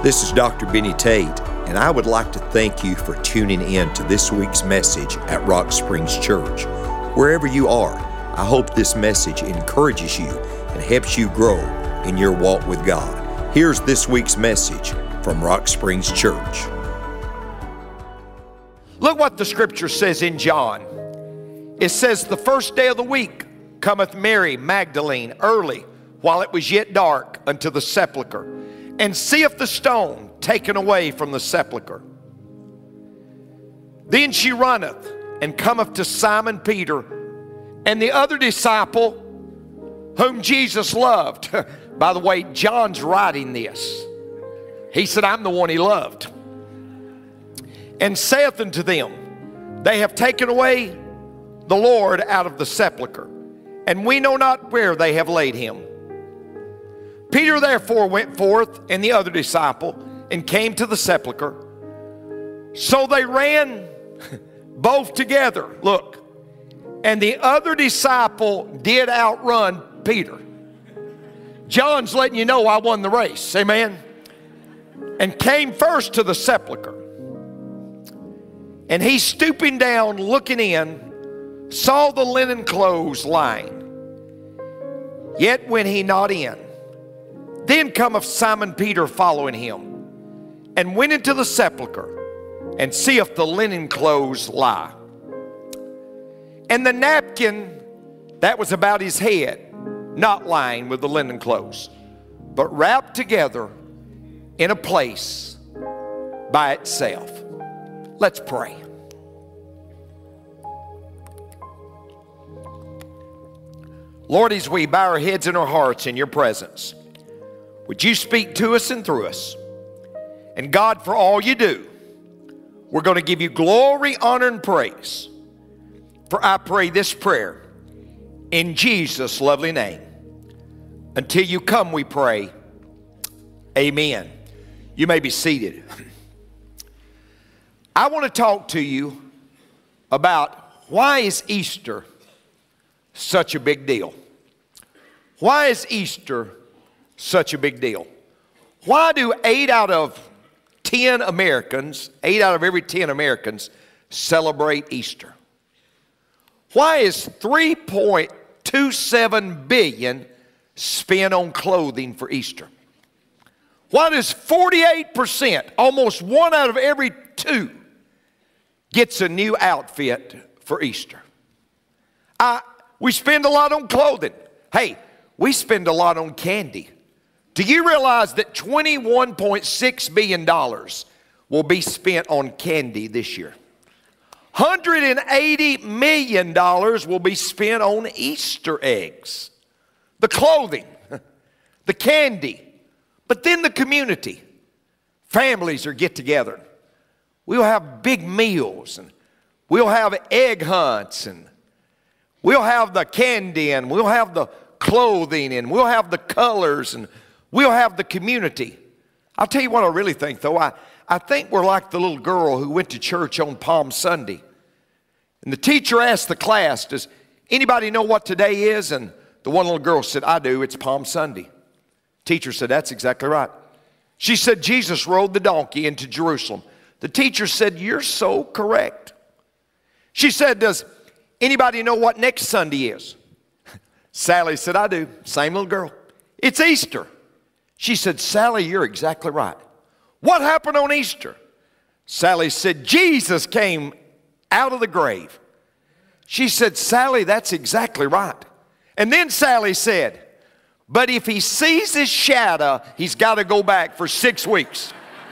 This is Dr. Benny Tate, and I would like to thank you for tuning in to this week's message at Rock Springs Church. Wherever you are, I hope this message encourages you and helps you grow in your walk with God. Here's this week's message from Rock Springs Church. Look what the scripture says in John. It says, the first day of the week cometh Mary Magdalene early, while it was yet dark, unto the sepulchre, and seeth the stone taken away from the sepulchre. Then she runneth and cometh to Simon Peter and the other disciple whom Jesus loved. By the way, John's writing this. He said, I'm the one he loved. And saith unto them, they have taken away the Lord out of the sepulchre, and we know not where they have laid him. Peter therefore went forth, and the other disciple, and came to the sepulchre. So they ran both together. Look, and the other disciple did outrun Peter. John's letting you know I won the race. Amen. And came first to the sepulchre. And he, stooping down, looking in, saw the linen clothes lying. Yet went he not in. Then cometh Simon Peter following him, and went into the sepulchre, and seeth the linen clothes lie, and the napkin that was about his head, not lying with the linen clothes, but wrapped together in a place by itself. Let's pray. Lord, as we bow our heads and our hearts in your presence, would you speak to us and through us? And God, for all you do, we're going to give you glory, honor, and praise. For I pray this prayer in Jesus' lovely name. Until you come, we pray. Amen. You may be seated. I want to talk to you about why is Easter such a big deal? Why is Easter such a big deal? Why do 8 out of every 10 Americans celebrate Easter? Why is $3.27 billion spent on clothing for Easter? Why does 48%, almost 1 out of every 2, gets a new outfit for Easter? We spend a lot on clothing. Hey, we spend a lot on candy. Do you realize that $21.6 billion will be spent on candy this year? $180 million will be spent on Easter eggs, the clothing, the candy, but then the community. Families are get together. We'll have big meals, and we'll have egg hunts, and we'll have the candy, and we'll have the clothing, and we'll have the colors, and we'll have the community. I'll tell you what I really think, though. I think we're like the little girl who went to church on Palm Sunday. And the teacher asked the class, does anybody know what today is? And the one little girl said, I do, it's Palm Sunday. Teacher said, that's exactly right. She said, Jesus rode the donkey into Jerusalem. The teacher said, you're so correct. She said, does anybody know what next Sunday is? Sally said, I do. Same little girl. It's Easter. She said, Sally, you're exactly right. What happened on Easter? Sally said, Jesus came out of the grave. She said, Sally, that's exactly right. And then Sally said, but if he sees his shadow, he's got to go back for 6 weeks.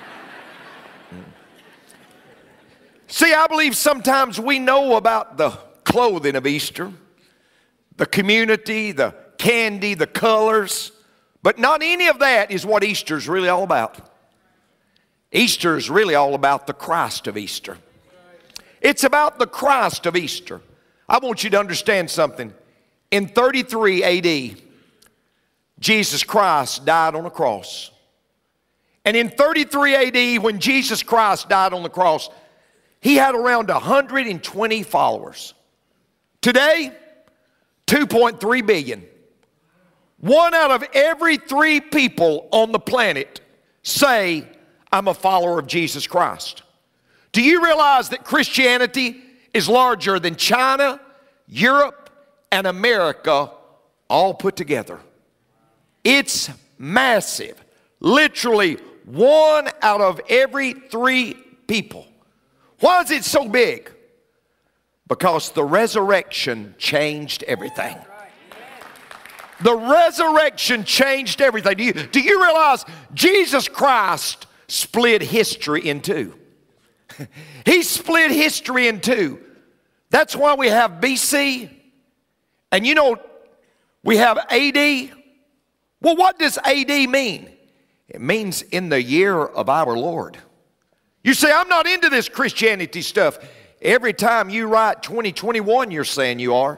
See, I believe sometimes we know about the clothing of Easter, the community, the candy, the colors, but not any of that is what Easter is really all about. Easter is really all about the Christ of Easter. It's about the Christ of Easter. I want you to understand something. In 33 AD, Jesus Christ died on a cross. And in 33 AD, when Jesus Christ died on the cross, he had around 120 followers. Today, 2.3 billion. 1 out of every 3 people on the planet say, I'm a follower of Jesus Christ. Do you realize that Christianity is larger than China, Europe, and America all put together? It's massive. Literally 1 out of every 3 people. Why is it so big? Because the resurrection changed everything. The resurrection changed everything. Do you realize Jesus Christ split history in two? He split history in two. That's why we have BC, and we have AD. Well, what does AD mean? It means in the year of our Lord. You say, I'm not into this Christianity stuff. Every time you write 2021, you're saying you are.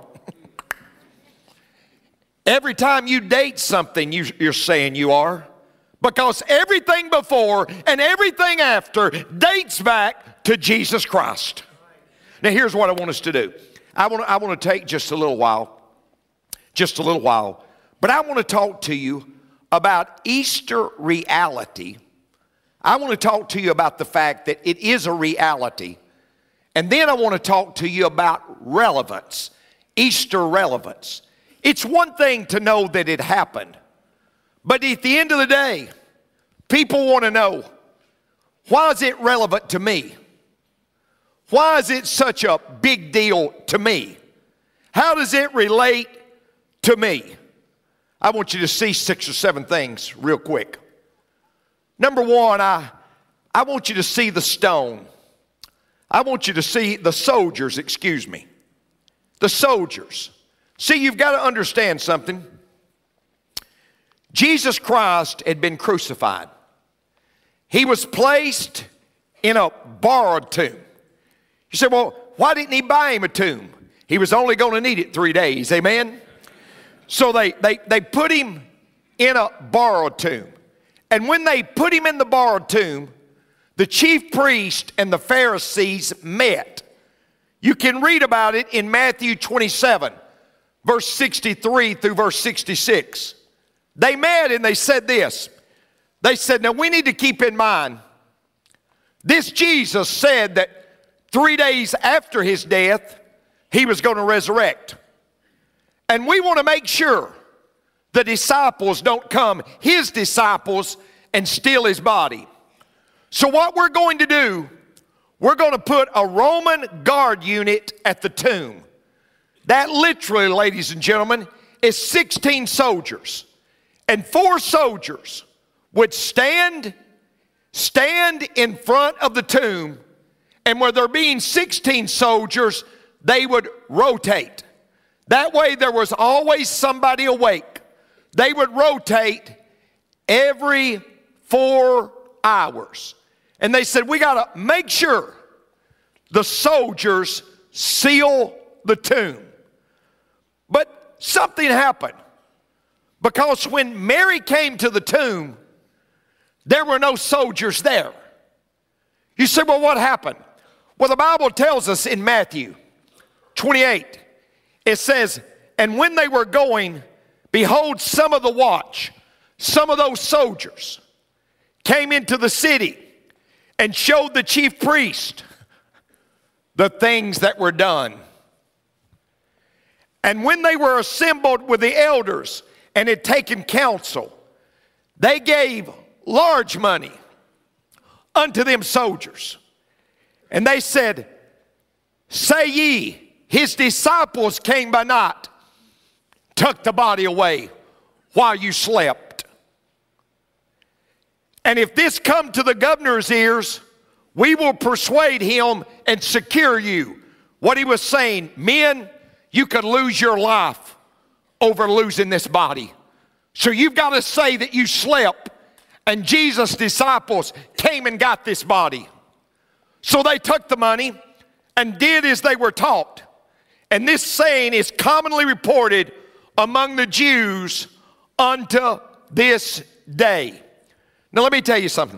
Every time you date something, you're saying you are. Because everything before and everything after dates back to Jesus Christ. Now here's what I want us to do. I want to take just a little while, but I want to talk to you about Easter reality. I want to talk to you about the fact that it is a reality. And then I want to talk to you about relevance, Easter relevance. It's one thing to know that it happened, but at the end of the day, people want to know, why is it relevant to me? Why is it such a big deal to me? How does it relate to me? I want you to see 6 or 7 things real quick. Number one, I want you to see the stone. I want you to see the soldiers, the soldiers. See, you've got to understand something. Jesus Christ had been crucified. He was placed in a borrowed tomb. You say, well, why didn't he buy him a tomb? He was only going to need it 3 days, amen? So they put him in a borrowed tomb. And when they put him in the borrowed tomb, the chief priest and the Pharisees met. You can read about it in Matthew 27, verse 63 through verse 66. They met and they said this. They said, now we need to keep in mind, this Jesus said that 3 days after his death, he was going to resurrect. And we want to make sure the disciples don't come, his disciples, and steal his body. So what we're going to do, we're going to put a Roman guard unit at the tomb. That literally, ladies and gentlemen, is 16 soldiers. And 4 soldiers would stand in front of the tomb, and where there being 16 soldiers, they would rotate. That way there was always somebody awake. They would rotate every 4 hours. And they said, we got to make sure the soldiers seal the tomb. But something happened. Because when Mary came to the tomb, there were no soldiers there. You say, well, what happened? Well, the Bible tells us in Matthew 28, it says, and when they were going, behold, some of the watch, some of those soldiers came into the city and showed the chief priest the things that were done. And when they were assembled with the elders and had taken counsel, they gave large money unto them soldiers. And they said, say ye, his disciples came by night, took the body away while you slept. And if this come to the governor's ears, we will persuade him and secure you. What he was saying, men, you could lose your life over losing this body. So you've got to say that you slept and Jesus' disciples came and got this body. So they took the money and did as they were taught. And this saying is commonly reported among the Jews unto this day. Now let me tell you something.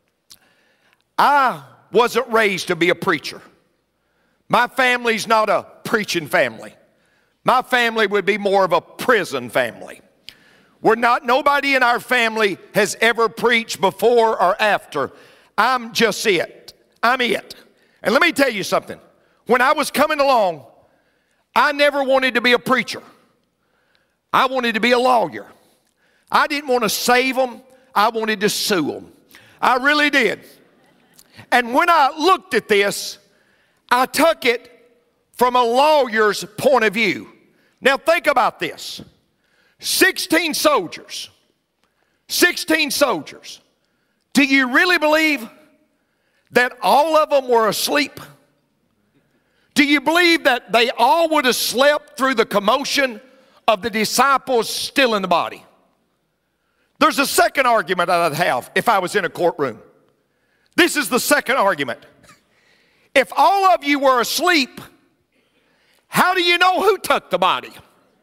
I wasn't raised to be a preacher. My family's not a preaching family. My family would be more of a prison family. Nobody in our family has ever preached before or after. I'm just it. I'm it. And let me tell you something. When I was coming along, I never wanted to be a preacher. I wanted to be a lawyer. I didn't want to save them. I wanted to sue them. I really did. And when I looked at this, I took it from a lawyer's point of view. Now think about this. 16 soldiers. 16 soldiers. Do you really believe that all of them were asleep? Do you believe that they all would have slept through the commotion of the disciples still in the body? There's a second argument I'd have if I was in a courtroom. This is the second argument. If all of you were asleep, how do you know who took the body?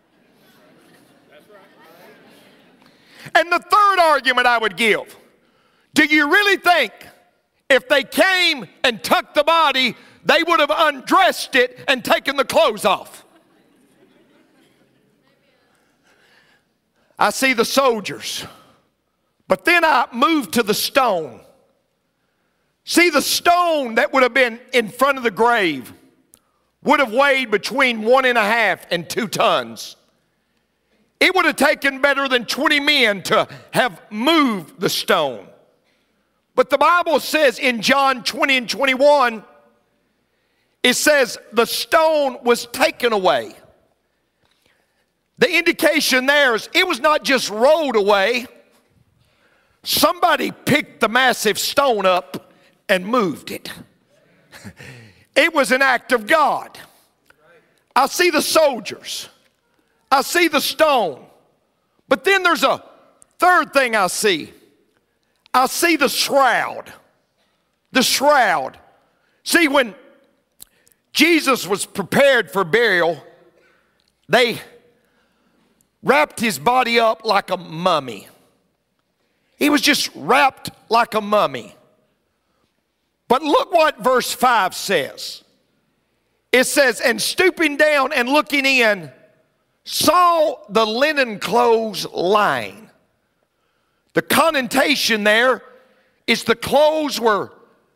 And the third argument I would give, do you really think if they came and took the body, they would have undressed it and taken the clothes off? I see the soldiers, but then I move to the stone. See, the stone that would have been in front of the grave would have weighed between 1.5 and 2 tons. It would have taken better than 20 men to have moved the stone. But the Bible says in John 20 and 21, it says the stone was taken away. The indication there is it was not just rolled away. Somebody picked the massive stone up and moved it. It was an act of God. I see the soldiers. I see the stone. But then there's a third thing I see. I see the shroud. The shroud. See, when Jesus was prepared for burial, they wrapped his body up like a mummy. He was just wrapped like a mummy. But look what verse 5 says. It says, and stooping down and looking in, saw the linen clothes lying. The connotation there is the clothes were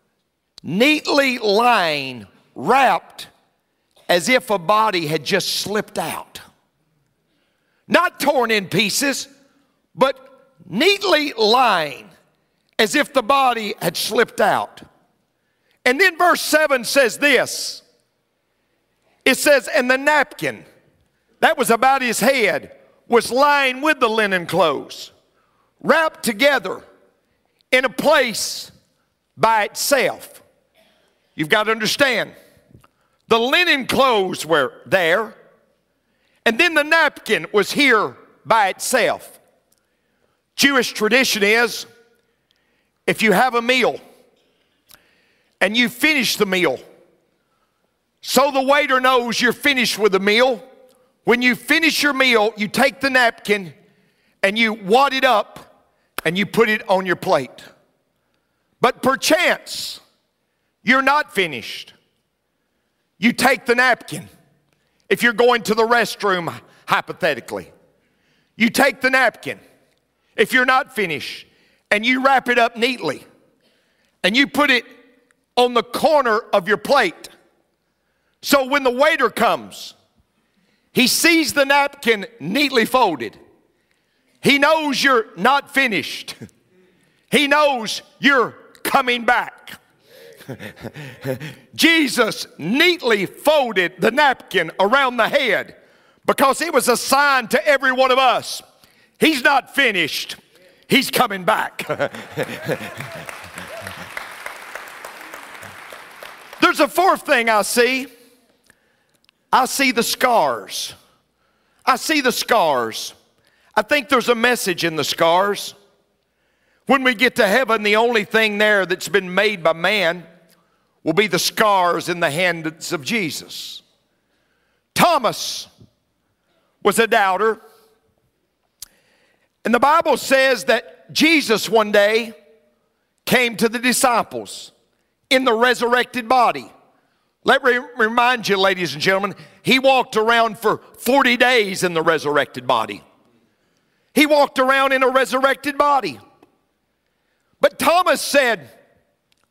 neatly lying, wrapped as if a body had just slipped out. Not torn in pieces, but neatly lying as if the body had slipped out. And then verse 7 says this. It says, and the napkin that was about his head was lying with the linen clothes, wrapped together in a place by itself. You've got to understand, the linen clothes were there, and then the napkin was here by itself. Jewish tradition is, if you have a meal and you finish the meal, so the waiter knows you're finished with the meal, when you finish your meal, you take the napkin and you wad it up and you put it on your plate. But perchance, you're not finished. You take the napkin. If you're going to the restroom, hypothetically, you take the napkin. If you're not finished, and you wrap it up neatly, and you put it on the corner of your plate. So when the waiter comes, he sees the napkin neatly folded. He knows you're not finished. He knows you're coming back. Jesus neatly folded the napkin around the head because it was a sign to every one of us. He's not finished. He's coming back. There's a fourth thing I see. I see the scars. I see the scars. I think there's a message in the scars. When we get to heaven, the only thing there that's been made by man will be the scars in the hands of Jesus. Thomas was a doubter. And the Bible says that Jesus one day came to the disciples in the resurrected body. Let me remind you, ladies and gentlemen, he walked around for 40 days in the resurrected body. He walked around in a resurrected body. But Thomas said,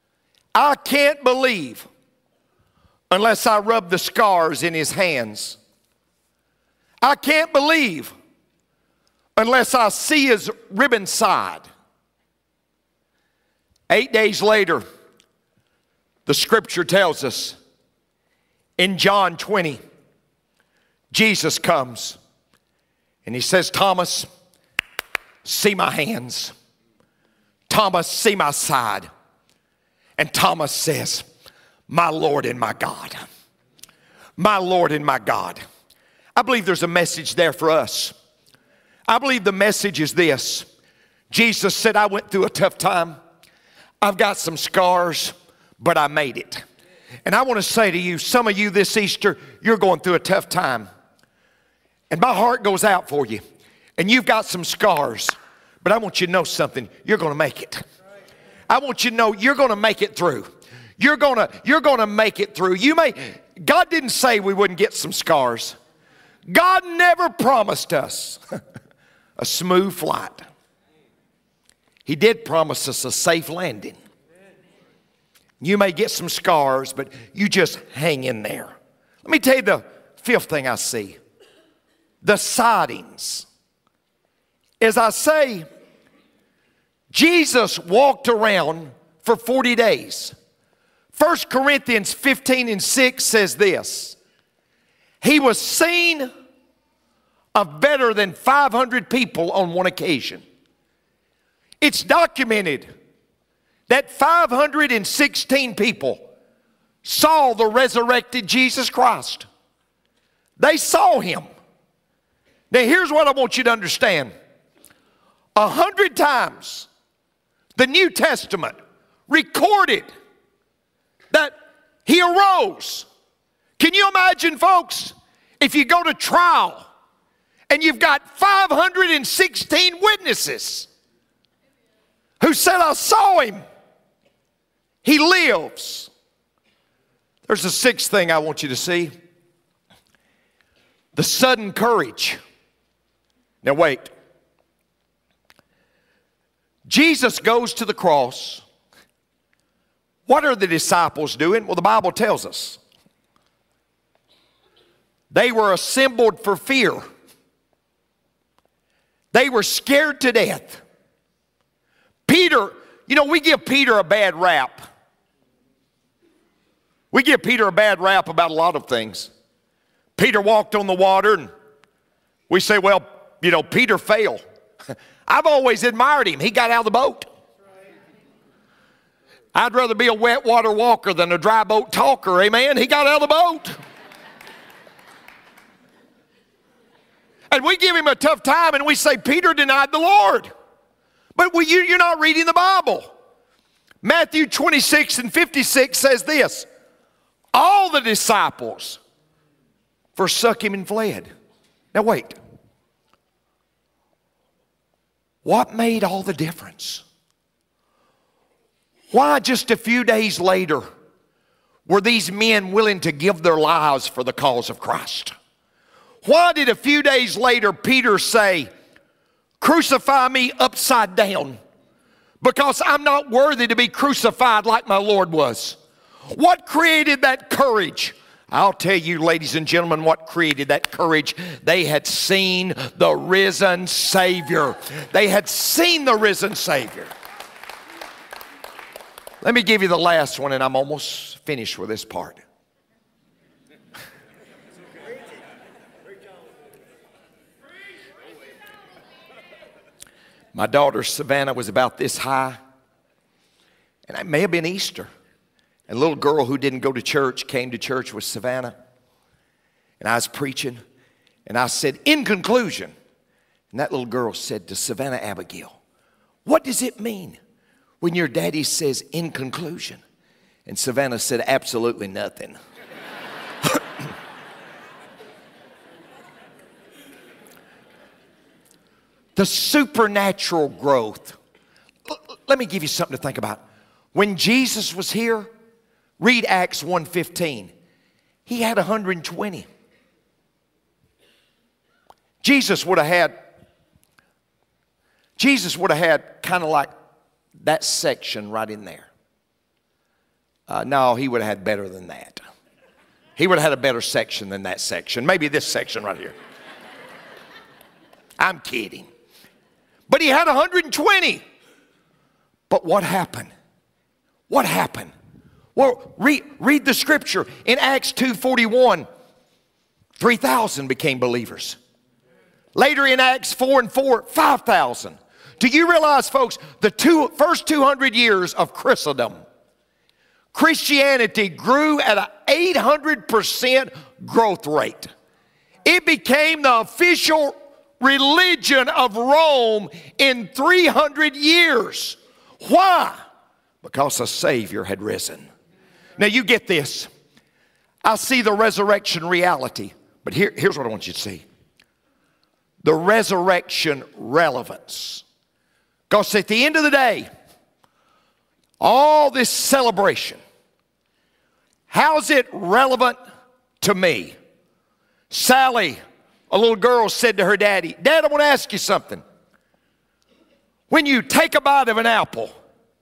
I can't believe unless I rub the scars in his hands. I can't believe unless I see his ribbon side. 8 days later, the scripture tells us in John 20, Jesus comes and he says, Thomas, see my hands. Thomas, see my side. And Thomas says, my Lord and my God. My Lord and my God. I believe there's a message there for us. I believe the message is this. Jesus said, I went through a tough time. I've got some scars, but I made it. And I want to say to you, some of you this Easter, you're going through a tough time. And my heart goes out for you. And you've got some scars. But I want you to know something. You're going to make it. I want you to know you're going to make it through. You're going to make it through. God didn't say we wouldn't get some scars. God never promised us a smooth flight. He did promise us a safe landing. You may get some scars, but you just hang in there. Let me tell you the fifth thing I see. The sightings. As I say, Jesus walked around for 40 days. 1 Corinthians 15:6 says this. He was seen of better than 500 people on one occasion. It's documented that 516 people saw the resurrected Jesus Christ. They saw him. Now here's what I want you to understand. 100 times the New Testament recorded that he arose. Can you imagine, folks, if you go to trial and you've got 516 witnesses who said, I saw him. He lives. There's a sixth thing I want you to see. The sudden courage. Now wait. Jesus goes to the cross. What are the disciples doing? Well, the Bible tells us. They were assembled for fear. They were scared to death. Peter, we give Peter a bad rap. We give Peter a bad rap about a lot of things. Peter walked on the water and we say, well, Peter fell. I've always admired him. He got out of the boat. I'd rather be a wet water walker than a dry boat talker, amen? He got out of the boat. And we give him a tough time and we say, Peter denied the Lord. But you're not reading the Bible. Matthew 26:56 says this. All the disciples forsook him and fled. Now wait. What made all the difference? Why just a few days later were these men willing to give their lives for the cause of Christ? Why did a few days later Peter say, crucify me upside down because I'm not worthy to be crucified like my Lord was? What created that courage? I'll tell you, ladies and gentlemen, what created that courage. They had seen the risen Savior. They had seen the risen Savior. Let me give you the last one, and I'm almost finished with this part. My daughter Savannah was about this high, and it may have been Easter. And a little girl who didn't go to church came to church with Savannah. And I was preaching, and I said, in conclusion. And that little girl said to Savannah Abigail, what does it mean when your daddy says in conclusion? And Savannah said, absolutely nothing. The supernatural growth. Let me give you something to think about. When Jesus was here, read Acts 1:15. He had 120. Jesus would have had kind of like that section right in there. No, he would have had better than that. He would have had a better section than that section. Maybe this section right here. I'm kidding. But he had 120. But what happened? What happened? Well, read the scripture. In Acts 2:41, 3,000 became believers. Later in Acts 4:4, 5,000. Do you realize, folks, the first 200 years of Christendom, Christianity grew at an 800% growth rate. It became the official religion of Rome in 300 years. Why? Because a Savior had risen. Now you get this. I see the resurrection reality, but here's what I want you to see. The resurrection relevance. Because at the end of the day, all this celebration, how's it relevant to me? Sally, a little girl, said to her daddy, Dad, I want to ask you something. When you take a bite of an apple,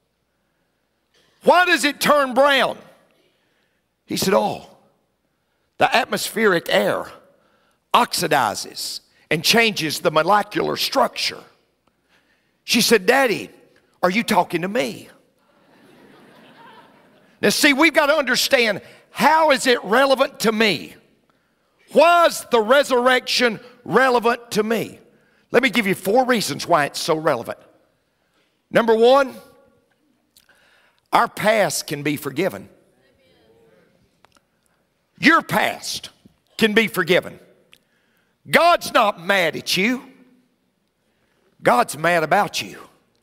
why does it turn brown? He said, oh, the atmospheric air oxidizes and changes the molecular structure. She said, Daddy, are you talking to me? Now see, we've got to understand, how is it relevant to me? Why is the resurrection relevant to me? Let me give you 4 reasons why it's so relevant. Number 1, our past can be forgiven. Your past can be forgiven. God's not mad at you. God's mad about you.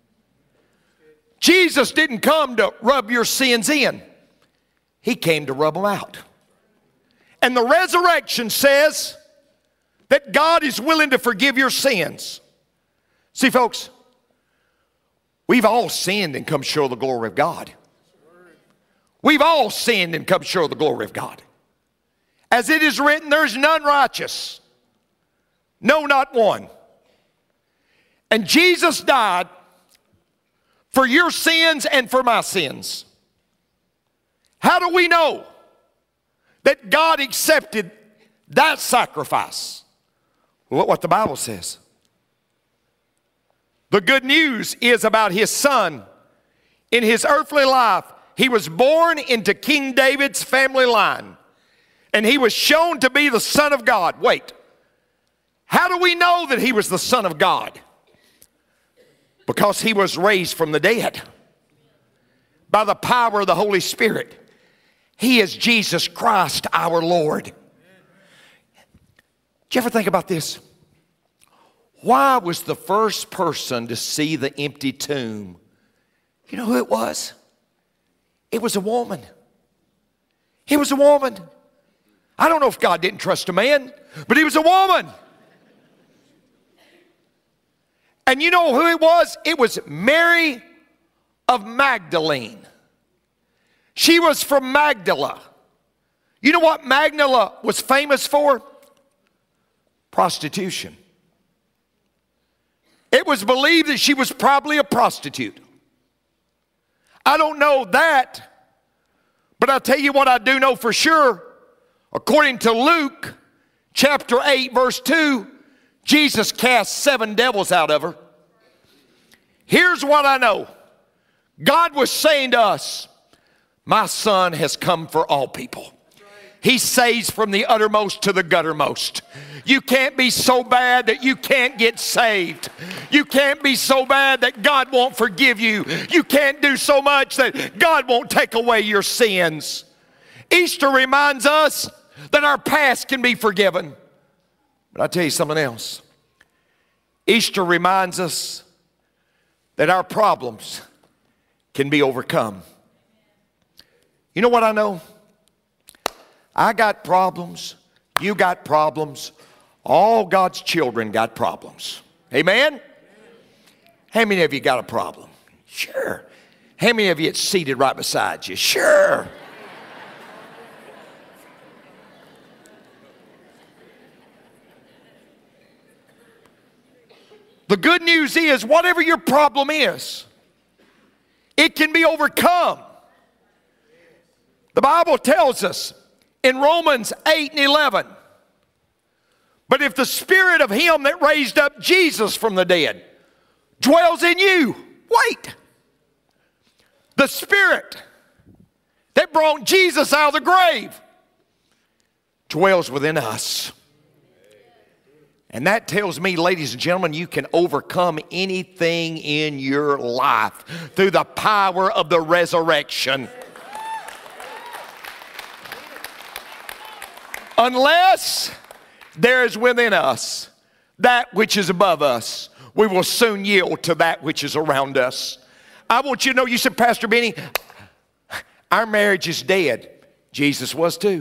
Jesus didn't come to rub your sins in. He came to rub them out. And the resurrection says that God is willing to forgive your sins. See, folks, we've all sinned and come short of the glory of God. We've all sinned and come short of the glory of God. As it is written, there's none righteous. No, not one. And Jesus died for your sins and for my sins. How do we know that God accepted that sacrifice? Look what the Bible says. The good news is about his son. In his earthly life, he was born into King David's family line. And he was shown to be the Son of God. Wait. How do we know that he was the Son of God? Because he was raised from the dead. By the power of the Holy Spirit. He is Jesus Christ our Lord. Did you ever think about this? Why was the first person to see the empty tomb? You know who it was? It was a woman. It was a woman. I don't know if God didn't trust a man, but he was a woman. And you know who it was? It was Mary of Magdalene. She was from Magdala. You know what Magdala was famous for? Prostitution. It was believed that she was probably a prostitute. I don't know that, but I'll tell you what I do know for sure. According to Luke chapter 8 verse 2, Jesus cast 7 devils out of her. Here's what I know. God was saying to us, my son has come for all people. He saves from the uttermost to the guttermost. You can't be so bad that you can't get saved. You can't be so bad that God won't forgive you. You can't do so much that God won't take away your sins. Easter reminds us that our past can be forgiven. But I'll tell you something else. Easter reminds us that our problems can be overcome. You know what I know? I got problems. You got problems. All God's children got problems. Amen? How many of you got a problem? Sure. How many of you it's seated right beside you? Sure. The good news is, whatever your problem is, it can be overcome. The Bible tells us in Romans 8 and 11, but if the Spirit of Him that raised up Jesus from the dead dwells in you, wait. The Spirit that brought Jesus out of the grave dwells within us. And that tells me, ladies and gentlemen, you can overcome anything in your life through the power of the resurrection. Unless there is within us that which is above us, we will soon yield to that which is around us. I want you to know, you said, Pastor Benny, our marriage is dead. Jesus was too.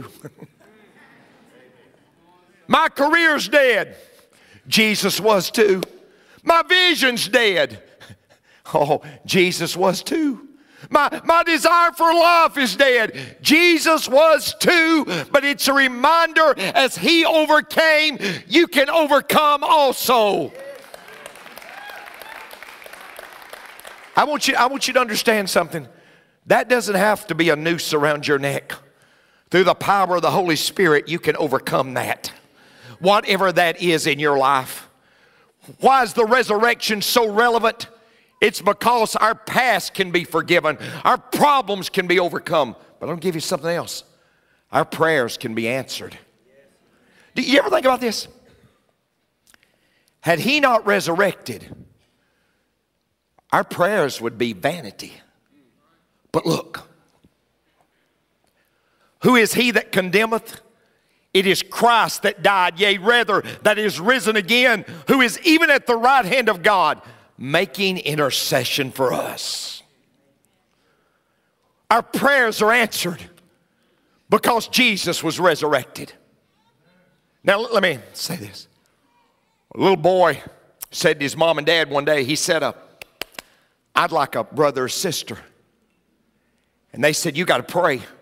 My career's dead. Jesus was too. My vision's dead. Oh, Jesus was too. My desire for life is dead. Jesus was too, but it's a reminder as He overcame, you can overcome also. I want you to understand something. That doesn't have to be a noose around your neck. Through the power of the Holy Spirit, you can overcome that. Whatever that is in your life. Why is the resurrection so relevant? It's because our past can be forgiven. Our problems can be overcome. But I'll give you something else. Our prayers can be answered. Do you ever think about this? Had He not resurrected, our prayers would be vanity. But look, who is He that condemneth? It is Christ that died, yea, rather, that is risen again, who is even at the right hand of God, making intercession for us. Our prayers are answered because Jesus was resurrected. Now, let me say this. A little boy said to his mom and dad one day, he said, I'd like a brother or sister. And they said, you got to pray.